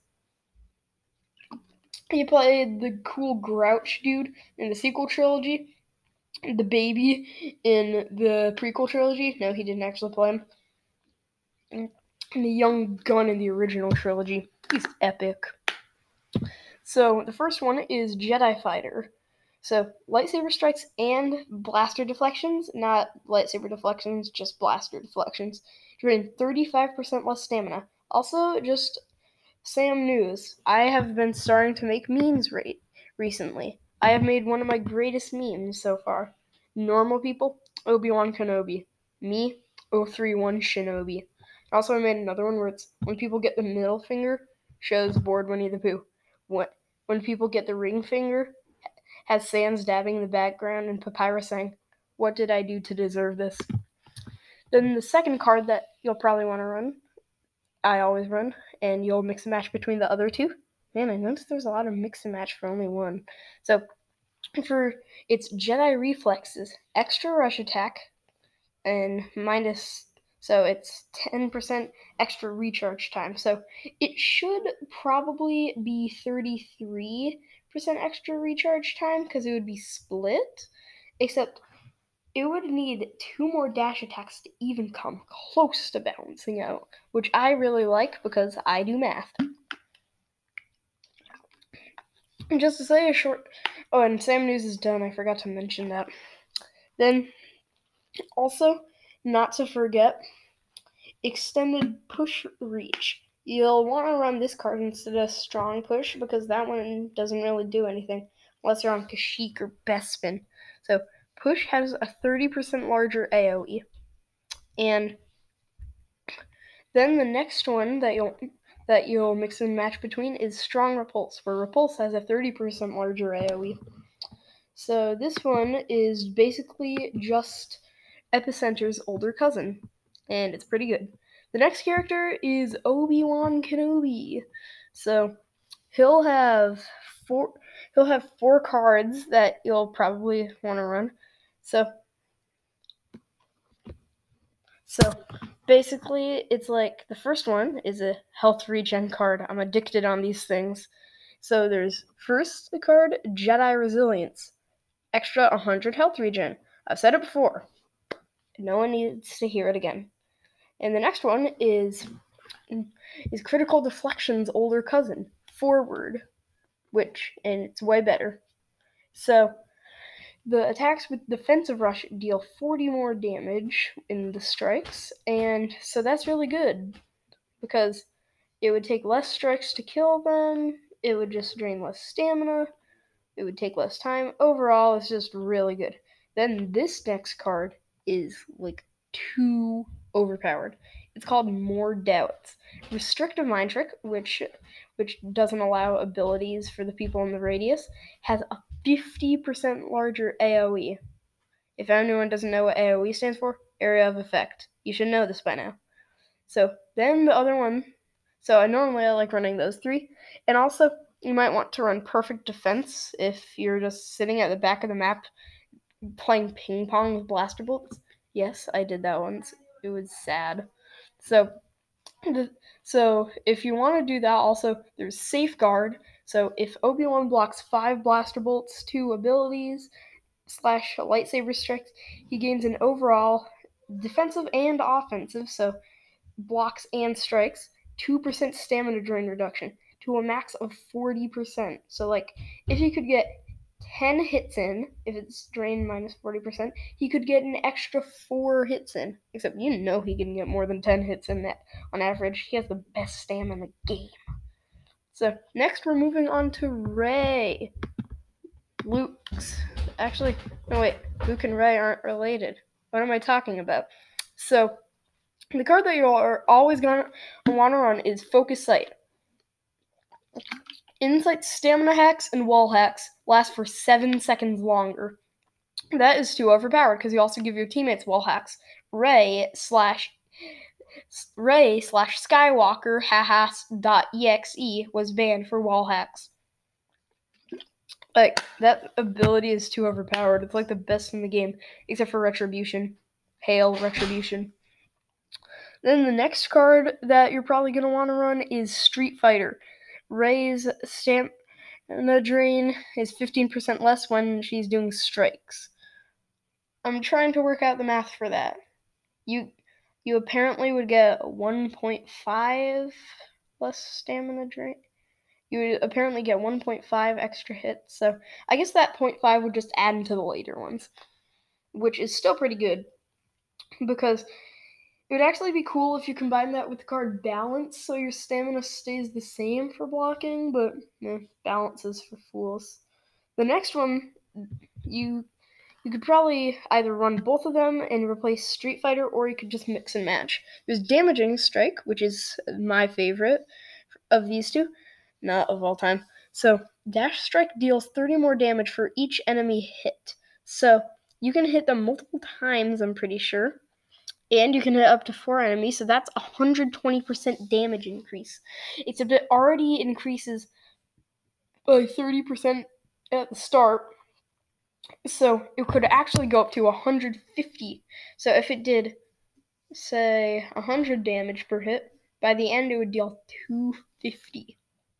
[SPEAKER 1] he played the cool Grouch dude in the sequel trilogy, the baby in the prequel trilogy. No, he didn't actually play him. And the young gun in the original trilogy. He's epic. So the first one is Jedi Fighter. So lightsaber strikes and blaster deflections, not lightsaber deflections, just blaster deflections, drain thirty-five percent less stamina. Also, just Sam news. I have been starting to make memes rate recently. I have made one of my greatest memes so far. Normal people, Obi-Wan Kenobi. Me, oh three one Shinobi. Also, I made another one where it's when people get the middle finger, shows bored Winnie the Pooh. When, when people get the ring finger, has Sans dabbing in the background and Papyrus saying, "What did I do to deserve this?" Then the second card that you'll probably want to run, I always run, and you'll mix and match between the other two. Man, I noticed there's a lot of mix and match for only one. So For its Jedi reflexes, extra rush attack, and minus, so it's ten percent extra recharge time. So it should probably be thirty-three percent extra recharge time because it would be split, except it would need two more dash attacks to even come close to balancing out, which I really like because I do math. And just to say a short, oh, and Sam News is done. I forgot to mention that. Then, also, not to forget, extended push reach. You'll want to run this card instead of strong push because that one doesn't really do anything unless you're on Kashyyyk or Bespin. So push has a thirty percent larger A O E. And then the next one that you'll that you'll mix and match between is strong repulse, where repulse has a thirty percent larger A O E. So this one is basically just Epicenter's older cousin, and it's pretty good. The next character is Obi-Wan Kenobi. So he'll have four he'll have four cards that you'll probably want to run. So so basically it's like the first one is a health regen card. I'm addicted on these things. So there's first the card Jedi Resilience. Extra one hundred health regen. I've said it before. No one needs to hear it again. And the next one is is Critical Deflection's older cousin, Forward, which, and it's way better. So the attacks with defensive rush deal forty more damage in the strikes, and so that's really good because it would take less strikes to kill them, it would just drain less stamina, it would take less time. Overall, it's just really good. Then this next card is like too overpowered. It's called More Doubts. Restrictive Mind Trick, which which doesn't allow abilities for the people in the radius, has a fifty percent larger A O E. If anyone doesn't know what A O E stands for, Area of Effect. You should know this by now. So then the other one, so I normally I like running those three, and also you might want to run Perfect Defense if you're just sitting at the back of the map playing ping pong with blaster bolts. Yes, I did that once. It was sad. So, so if you want to do that, also there's Safeguard. So if Obi-Wan blocks five blaster bolts, two abilities slash lightsaber strikes, he gains an overall defensive and offensive, so blocks and strikes, two percent stamina drain reduction to a max of forty percent. So like if you could get ten hits in, if it's drain minus forty percent, he could get an extra four hits in. Except you know he can get more than ten hits in that on average. He has the best stamina in the game. So next we're moving on to Rey. Luke's actually no wait, Luke and Rey aren't related. What am I talking about? So the card that you are always gonna want to run is Focus Sight. Insight stamina hacks and wall hacks last for seven seconds longer. That is too overpowered because you also give your teammates wall hacks. Rey slash Rey slash Skywalker haha.exe was banned for wall hacks. Like, that ability is too overpowered. It's like the best in the game, except for Retribution. Hail Retribution. Then the next card that you're probably going to want to run is Street Fighter. Rey's stamina drain is fifteen percent less when she's doing strikes. I'm trying to work out the math for that. You you apparently would get one point five less stamina drain. You would apparently get one point five extra hits. So I guess that zero point five would just add into the later ones, which is still pretty good because it would actually be cool if you combine that with the card Balance, so your stamina stays the same for blocking, but eh, Balance is for fools. The next one, you you could probably either run both of them and replace Street Fighter, or you could just mix and match. There's Damaging Strike, which is my favorite of these two, not of all time. So Dash Strike deals thirty more damage for each enemy hit. So you can hit them multiple times, I'm pretty sure. And you can hit up to four enemies, so that's one hundred twenty percent damage increase. Except it already increases by thirty percent at the start. So it could actually go up to one hundred fifty. So if it did, say, one hundred damage per hit, by the end it would deal two hundred fifty.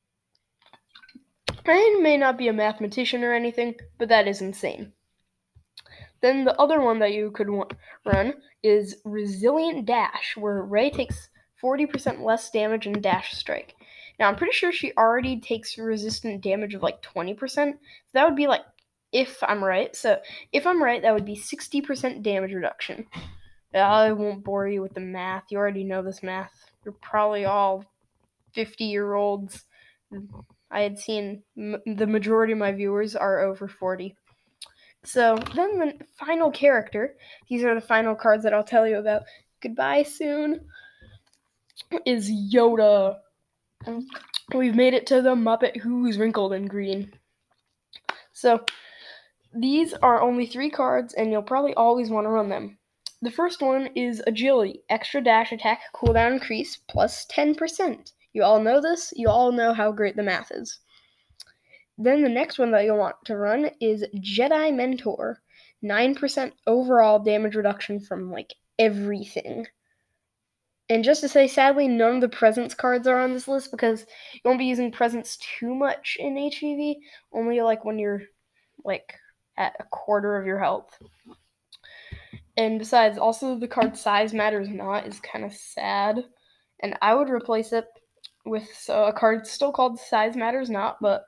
[SPEAKER 1] I may not be a mathematician or anything, but that is insane. Then the other one that you could run is Resilient Dash, where Ray takes forty percent less damage in Dash Strike. Now, I'm pretty sure she already takes resistant damage of like twenty percent. So that would be like, if I'm right, so if I'm right, that would be sixty percent damage reduction. I won't bore you with the math. You already know this math. You're probably all fifty-year-olds. I had seen m- the majority of my viewers are over forty. So then the final character, these are the final cards that I'll tell you about. Goodbye soon, is Yoda. We've made it to the Muppet Who's Wrinkled in Green. So these are only three cards, and you'll probably always want to run them. The first one is Agility, extra dash attack cooldown increase plus ten percent. You all know this. You all know how great the math is. Then the next one that you'll want to run is Jedi Mentor. nine percent overall damage reduction from, like, everything. And just to say, sadly, none of the presence cards are on this list because you won't be using presence too much in H V V. Only, like, when you're, like, at a quarter of your health. And besides, also the card Size Matters Not is kind of sad. And I would replace it with so a card still called Size Matters Not, but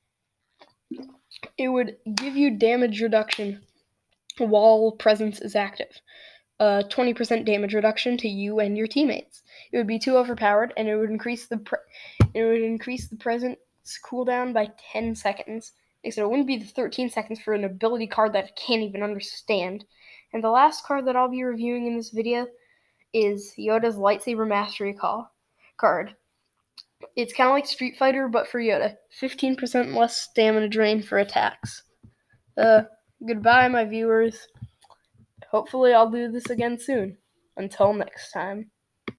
[SPEAKER 1] it would give you damage reduction while presence is active. Uh, twenty percent damage reduction to you and your teammates. It would be too overpowered, and it would increase the pre- it would increase the presence cooldown by ten seconds. So it wouldn't be the thirteen seconds for an ability card that I can't even understand. And the last card that I'll be reviewing in this video is Yoda's Lightsaber Mastery Call card. It's kind of like Street Fighter, but for Yoda. fifteen percent less stamina drain for attacks. Uh, goodbye, my viewers. Hopefully I'll do this again soon. Until next time.